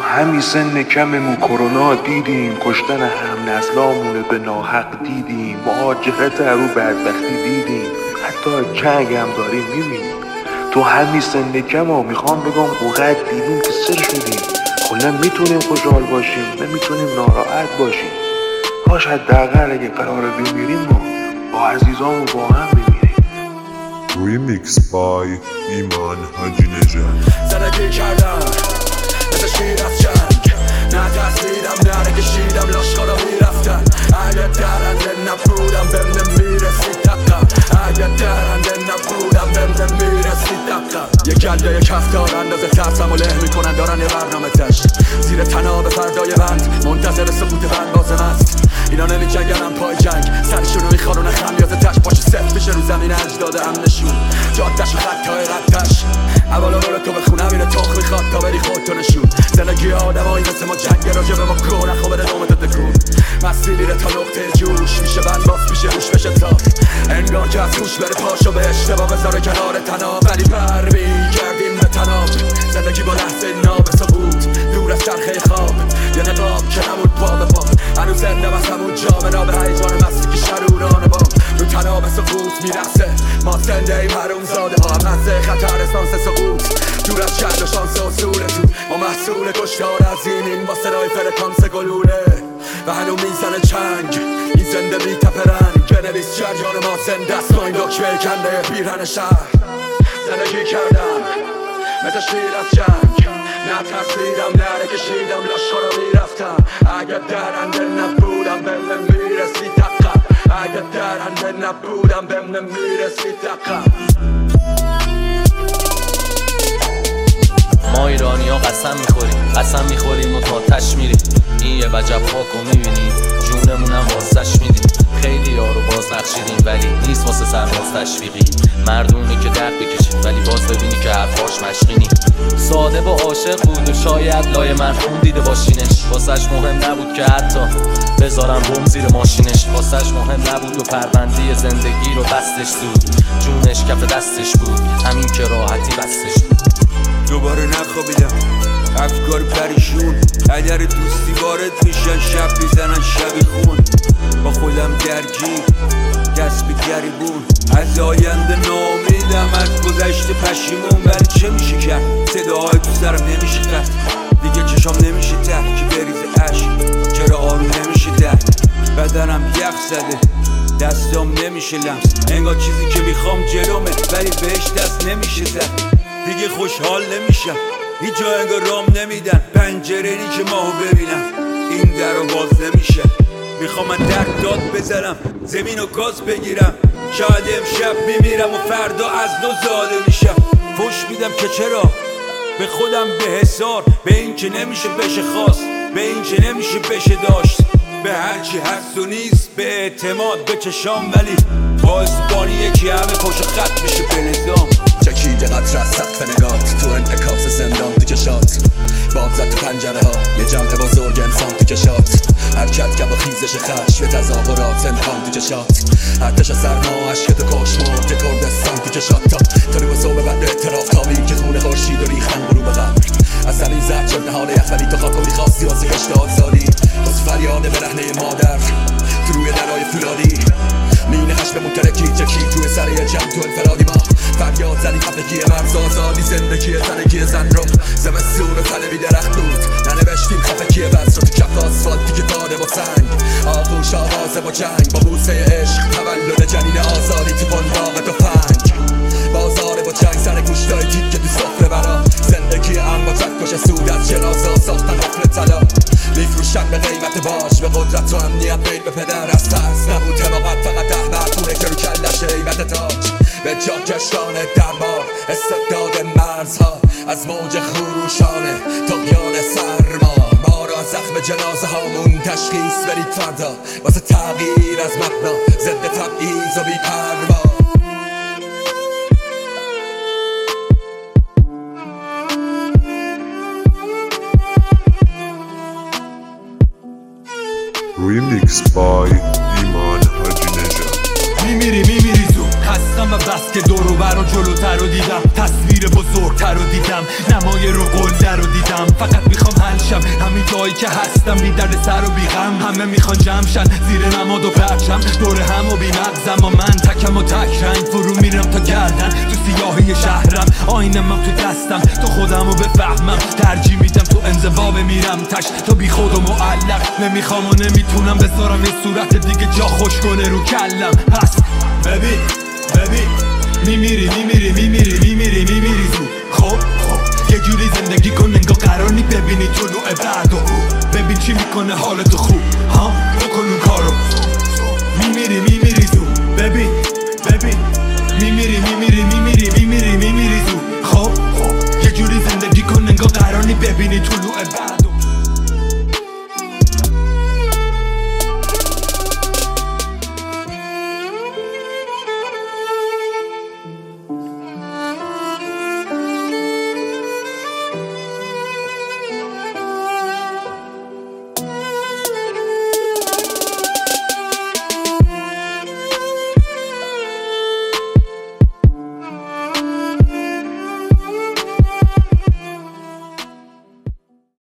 همین سن کممون کرونا دیدیم، کشتن هم نسلامونه به ناحق دیدیم، مهاجرت رو بدبختی دیدیم، حتی جنگ هم داریم میبینیم. تو همین سن کما میخوام بگم اونقدر دیدیم که سر شدیم. کلا میتونیم خوشحال باشیم، نمیتونیم ناراحت باشیم. کاش حداقل اگه قراره بمیریم ما با عزیزامون با هم بمیریم. ریمیکس بای ایمان حاجی نژاد. زندگی کردم مثل شیر از جنگ، نه ترسیدم نه نکشیدم لاشخورا میرفتن. اگه درنده نبودم بهم نمیرسید دقم، اگه درنده نبودم بهم نمیرسید دقم. یک گله یک هفتار اندازه ترسم و له میکنن، دارن یه برنامه تشت زیر تناب فردای بند، منتظر سقوط بند بازم است. اینا نمی جنگنم پای جنگ، سرشونو میخارونه خمیاز تش، پاش سفت بشه رو زمین اجداد امنشون، جادش و خطای قدش. اولا برو تو بخونم اینه تخ میخواد تا بری خودتو نشون. زندگی آدمایی مثل ما جنگ راجع به ما گو نخوا بده دومتو تکون. مسیر میره تا نقطه جوش، میشه بند باز میشه روش بشه تاف. انگار که از خوش بره پاشو به اشتباه بذاره کنار تناب، ولی برمیگردیم به تناب. زندگی با لحظه نابسا بود دور از چرخه خواب، یه نقاب که نمود پا به پا، هنوز زنده بس همون جامعه به هیجان مستی که شروران با رو تناب سقوط میرسه. ما زنده ایم هرون زاده ها هم نزده خطر اسانس سقوط، دور از شد و شانس اصول تو ما محصول کشتار عظیمین با صدای فرکانس گلوله و هنو میزنه چنگ. این زنده بی تپرنگ بنویس جریان ما زنده است، ما این دکمه کنده پیرهن شهر. زندگی کردم مثل شیر از جنگ، نه ترسیدم نه نکشیدم لاشخورا میرفتم. اگه درنده نبودم بهم نمیرسید دقم، اگه درنده نبودم بهم نمیرسید دقم. ما ایرانی ها قسم میخوریم و تا تش میریم. این یه وجب خاکو میبینیم جونمونم واسش میدیم. خیلی ها رو باز نقشیدیم ولی نیست واسه سرباز تشویقی. مردونه که درد بکشیم ولی باز ببینی که حرفاش مشقینی. ساده و عاشق بود و شاید لای مرحوم دیده باشینش. واسش مهم نبود که حتی بذارم بم زیر ماشینش. واسش مهم نبود و پروندی زندگی رو بستش زود، جونش کف دستش بود همین که راحتی بستش بود. دوباره نخوابیدم افکار پریشون، اگر دوستی وارد میشن شب میزنن شبی خون. با خودم درگیر دست به گریبون، از آینده ناامیدم از گذشته پشیمون. ولی چه میشه کرد صداهای تو سرم نمیشه قطع، دیگه چشام نمیشه ته که بریزه عشق. چرا آروم نمیشه درد، بدنم یخ زده دستام نمیشه لمس. انگار چیزی که میخوام جلومه ولی بهش دست نمیشه زد. دیگه خوشحال نمیشم هیچ جا انگار رام نمیدن، پنجره‌ای که ماهو ببینم این درو باز نمیشه. میخوام من در داد بزنم زمین و گاز بگیرم، شاید امشب میمیرم و فردا از نو زاده میشم. فوش میدم که چرا به خودم به حسار، به این که نمیشه بشه خواست، به این که نمیشه بشه داشت، به هرچی هست و نیست به اعتماد به چشام. ولی با اسپانی یکی همه پشت خط میشه به نظام. چکیده قطر از سقف نگات تو انعکاس زندان تو کشات، باد زد تو پنجره ها یه جمع بزرگ انسان تو کشات. حرکت که با خیزش خشم تظاهرات انکان تو کشات، ارتش سرما عشق تو کشمار که کردستان تو کشات. تا رو صبح بعد اعتراف تابی که خونه خورشید و ریختن برو به قبر. از زمین زرد شد نهال یخ ولی تو خاکو میخواستی واسه 80 سالی. واسه فریاد برهنه مادر تو روی درای فولادی، مینه خشممون ترکی چکی توی سر یه جمع تو انفرادی. ما فریاد زدی خفگی مرز آزادی، زندگی زنگی زن رو زمستون و طلبی درخت بود. ننوشتیم خفگی بز رو تو کف آسفالتی که داده با سنگ، آغوش آوازه با جنگ، با بوسه عشق تولد جنین آزادی تو بنداغ تفنگ. بازار با جنگ سر گوشتای تیک که تو سفره برا، زندگی هم با چکش سود از جنازه ساختن قفل طلا. میفروشن به قیمت باش به قدرت و امنیت بین به پدر از ترس نبود حماقت، فقط احمقونه که رو کلش هیبت تاج به جا کشان دربار. استبداد مرزها از موج خروشانه طغیان سرما، ما را زخم جنازه هامون تشخیص برید فردا واسه تغییر از مبنا، ضد تبعیض و بی پروا. ریمیکس بای ایمان حاجی نژاد. میمیری زود هستم و بس که دور و بر و جلوتر رو دیدم، تصویر بزرگتر رو دیدم، نمای رو قلدر رو دیدم. فقط میخوام حل شب که هستم بی درد سر و بی غم. همه میخوان جمع شن زیر نماد و پرچم، دور هم و بی مغزم و من تکم و تک رنگ. فرو میرم تا گردن تو سیاهی شهرم، آینه من تو دستم تا خودم رو بفهمم. ترجیح میدم تو انزوا بمیرم تش تا بی خود و معلق. نمیخوام و نمیتونم بذارم یه صورت دیگه جا خوش کنه رو کلم. پس ببین میمیری زود. خب یه جوری زندگی کن انگار قرار نی ببینی طلوع بعدو. ببین چی میکنه حالتو خوب ها.